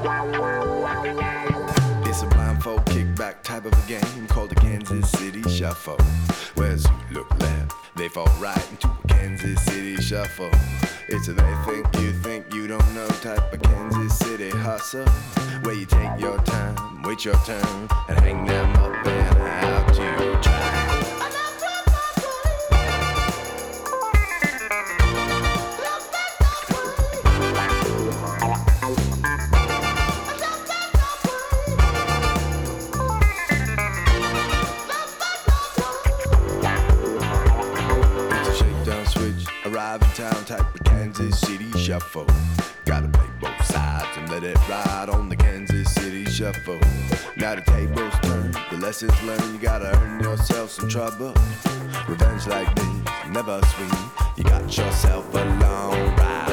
It's a blindfold kickback type of a game called the Kansas City Shuffle. Whereas you look left, they fall right into a Kansas City Shuffle. It's a they think you don't know type of Kansas City hustle, where you take your time, wait your turn, and hang them up and out to dry. Arrive in town type of Kansas City Shuffle. Gotta play both sides and let it ride on the Kansas City Shuffle. Now the tables turn, the lessons learned, you gotta earn yourself some trouble. Revenge like this, never sweet, you got yourself a long ride.